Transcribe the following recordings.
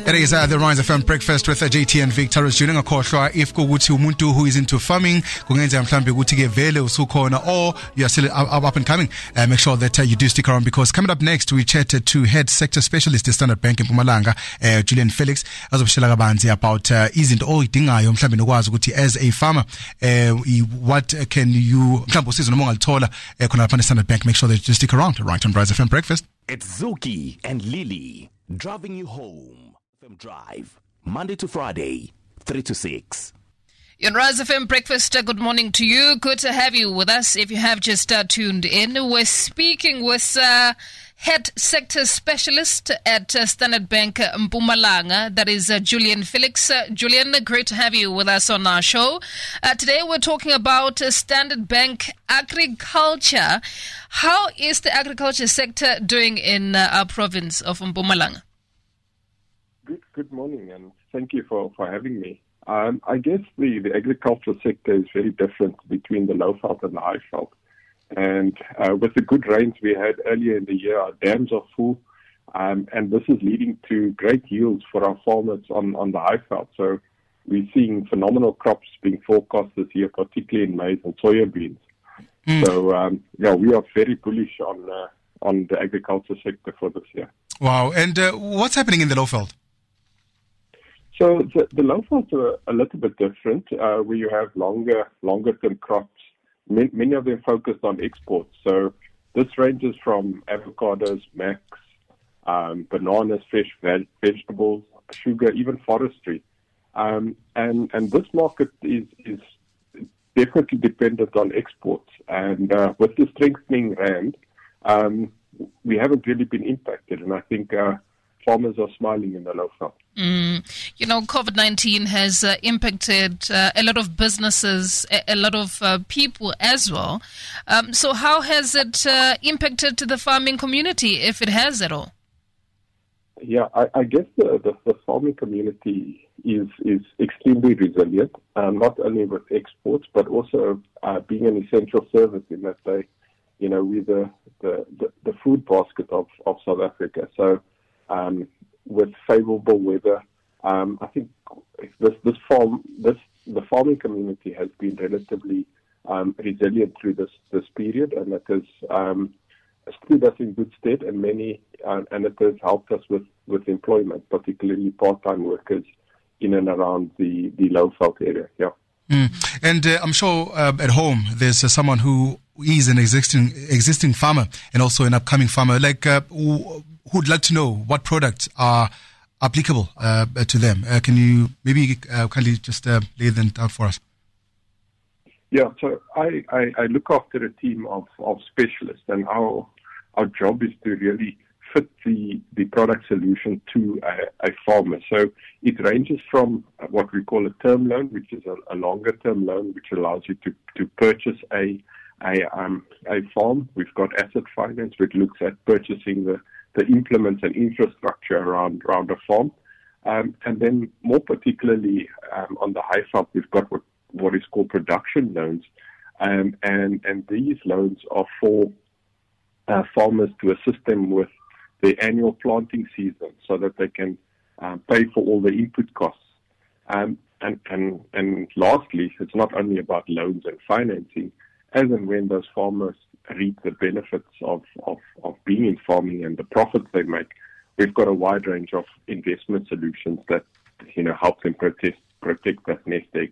It is the Rise FM Breakfast with JT and Victor Jr. Ngakhohlwa if kukuthi umuntu who is into farming kungenza mhlambe ukuthi ke vele usukhona or you are still up and coming. Make sure that you do stick around, because coming up next we chatted to head sector specialist at Standard Bank in Mpumalanga, Julian Felix, azobshela kabanzi about izinto oyidingayo mhlambe nokwazi ukuthi as a farmer what can you mhlambe usizo noma ungalithola khona lapha Standard Bank. Make sure that you stick around right on Rise FM Breakfast. It's Zuki and Lily driving you home. FM Drive, Monday to Friday, 3 to 6. Your Rise FM Breakfast, good morning to you. Good to have you with us. If you have just tuned in, we're speaking with head sector specialist at Standard Bank Mpumalanga, that is Julian Felix. Julian, great to have you with us on our show. Today we're talking about Standard Bank agriculture. How is the agriculture sector doing in our province of Mpumalanga? Good morning, and thank you for having me. I guess the agricultural sector is very different between the low veld and the high veld. And with the good rains we had earlier in the year, our dams are full, and this is leading to great yields for our farmers on the high veld. So we're seeing phenomenal crops being forecast this year, particularly in maize and soya beans. So we are very bullish on the agriculture sector for this year. Wow! And what's happening in the low veld? So the low velds are a little bit different, where you have longer term crops. Many of them focused on exports. So this ranges from avocados, max, bananas, fresh vegetables, sugar, even forestry. And this market is definitely dependent on exports. And with the strengthening rand, we haven't really been impacted. And I think farmers are smiling in the low veld. COVID-19 has impacted a lot of businesses, a lot of people as well. So how has it impacted the farming community, if it has at all? Yeah, I guess the farming community is extremely resilient, not only with exports, but also being an essential service in that we're the food basket of South Africa. So with favorable weather, I think the farming community has been relatively resilient through this period, and it has stood us in good stead, and it has helped us with employment, particularly part-time workers in and around the low veld area. Yeah. And I'm sure at home there's someone who is an existing farmer and also an upcoming farmer, who'd like to know what products are applicable to them. Can you maybe kindly just lay them out for us? Yeah, so I look after a team of specialists, and our job is to really fit the product solution to a farmer. So it ranges from what we call a term loan, which is a longer term loan, which allows you to purchase a farm. We've got asset finance, which looks at purchasing the implements and infrastructure around a farm. And then more particularly on the high veld, we've got what is called production loans. And these loans are for farmers to assist them with the annual planting season so that they can pay for all the input costs. And lastly, it's not only about loans and financing. As and when those farmers reap the benefits of being in farming and the profits they make, we've got a wide range of investment solutions that help them protect that nest egg.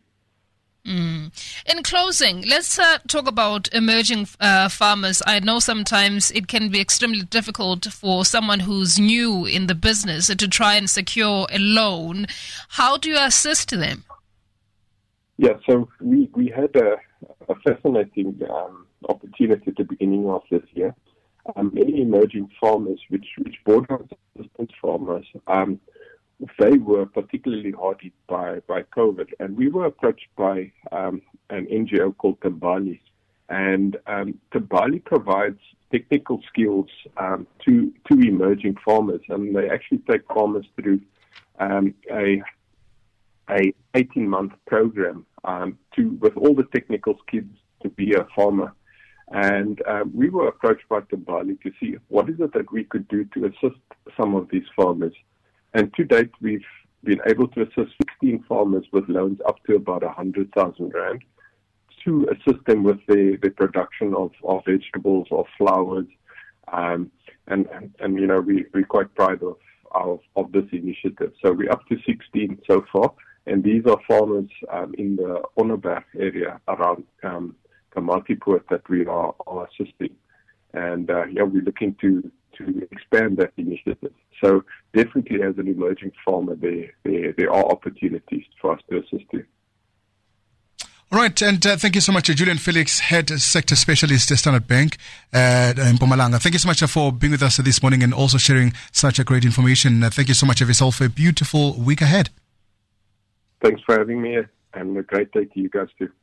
In closing, let's talk about emerging farmers. I know sometimes it can be extremely difficult for someone who's new in the business to try and secure a loan. How do you assist them? Yeah, so we had a fascinating opportunity at the beginning of this year. Many emerging farmers, which border on subsistence farmers, they were particularly hard hit by COVID, and we were approached by an NGO called Tambali, and Tambali provides technical skills to emerging farmers, and they actually take farmers through a 18-month program with all the technical skills to be a farmer. And we were approached by Tambali to see what is it that we could do to assist some of these farmers And to date, we've been able to assist 16 farmers with loans up to about 100,000 Rand to assist them with the production of vegetables or flowers. And we're quite proud of this initiative. So we're up to 16 so far, and these are farmers in the Onneberg area around Komatipoort that we are assisting. And we're looking to expand that initiative. So definitely as an emerging farmer, there are opportunities for us to assist you. All right, and thank you so much, Julian Felix, Head Sector Specialist at Standard Bank in Mpumalanga. Thank you so much for being with us this morning and also sharing such a great information. Thank you so much. Have yourself a beautiful week ahead. Thanks for having me, and a great day to you guys too.